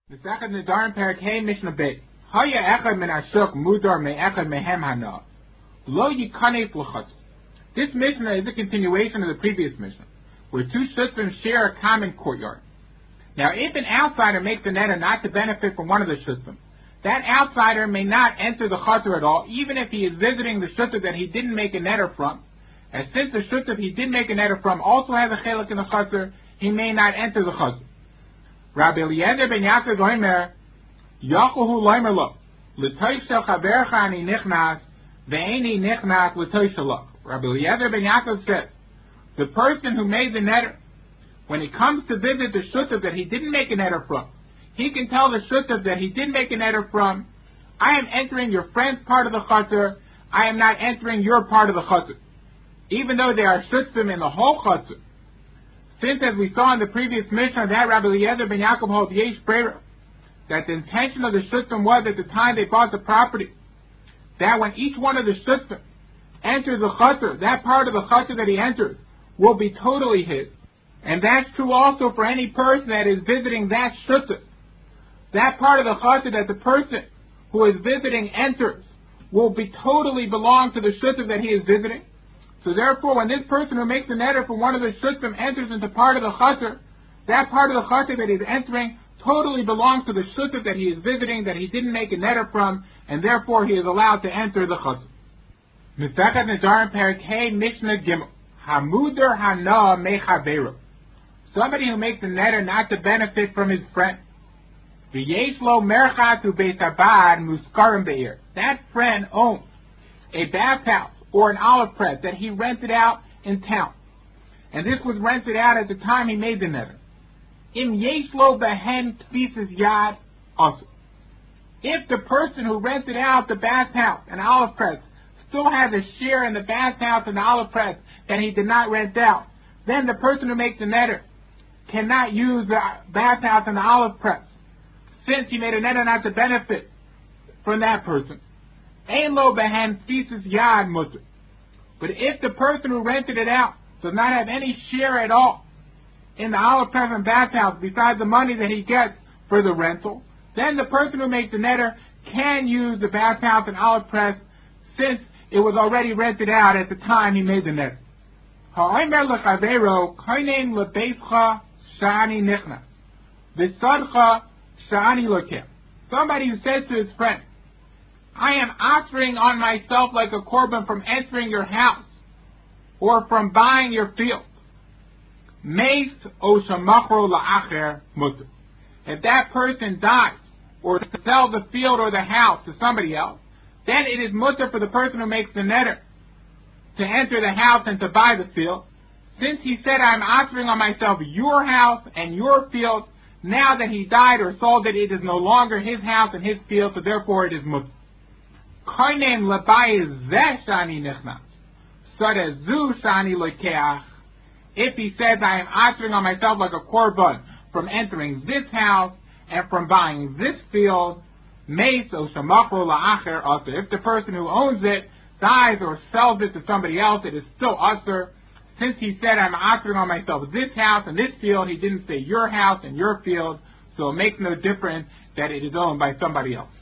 Mesachet Nedarim Perek Hey Mishnah Beit. Haya echad min ashuk mudar me'echad mehem hana. Lo yikanef l'chutz. This Mishnah is a continuation of the previous Mishnah, where two shutzim share a common courtyard. Now, if an outsider makes a neder not to benefit from one of the shutzim, that outsider may not enter the chutzner at all, even if he is visiting the shutzim that he didn't make a neder from. And since the shutzim he did make a neder from also has a chelik in the chutzner, he may not enter the chutzner. Rabbi Eliezer ben Yaakov Omer, Yachahu Loimer Lo, L'toish shel chavercha ani nichnas, ve'eni nichnas l'toish shelo. Rabbi Eliezer ben Yaakov said, the person who made the neder, when he comes to visit the shutah that he didn't make a neder from, he can tell the shutah that he didn't make a neder from, I am entering your friend's part of the chutzner, I am not entering your part of the chutzner. Even though there are shutzim in the whole chutzner, since, as we saw in the previous Mishnah, that Rabbi Eliezer ben Yaakov holds yesh brera, that the intention of the shutzim was at the time they bought the property, that when each one of the shutzim enters the chutzner, that part of the chutzner that he enters will be totally his. And that's true also for any person that is visiting that shutzim. That part of the chutzner that the person who is visiting enters will be totally belong to the shutzim that he is visiting. So therefore, when this person who makes a neder from one of the shutzim enters into part of the chutzner, that part of the chutzner that he is entering totally belongs to the shutzim that he is visiting, that he didn't make a neder from, and therefore he is allowed to enter the chutzner. Mesachet Nedarim Perek Hey Mishnah Gimel. Hamuder hana mechaveru. Somebody who makes a neder not to benefit from his friend. V'yesh lo merchat u'beit habad muskarim be'ir. That friend owns a bathhouse or an olive press that he rented out in town. And this was rented out at the time he made the neder. Im yesh lo behen tfisis yad also. If the person who rented out the bathhouse and olive press still has a share in the bathhouse and the olive press that he did not rent out, then the person who makes the neder cannot use the bathhouse and the olive press, since he made a neder not to benefit from that person. Ein lo behen tfisis yad mutter. But if the person who rented it out does not have any share at all in the olive press and bathhouse besides the money that he gets for the rental, then the person who makes the neder can use the bathhouse and olive press, since it was already rented out at the time he made the neder. Ha'omer lechavero koinen lebeischa shani nichnas v'sadcha shani lokeh. Somebody who says to his friend, I am offering on myself like a korban from entering your house or from buying your field. Meis o shamachro la'acher mutter. If that person dies or sells the field or the house to somebody else, then it is mutter for the person who makes the neder to enter the house and to buy the field. Since he said, I am offering on myself your house and your field, now that he died or sold it, it is no longer his house and his field, so therefore it is mutter. If he says, I am offering on myself like a korban from entering this house and from buying this field, if the person who owns it dies or sells it to somebody else, it is still usher. Since he said, I'm offering on myself this house and this field, he didn't say your house and your field, so it makes no difference that it is owned by somebody else.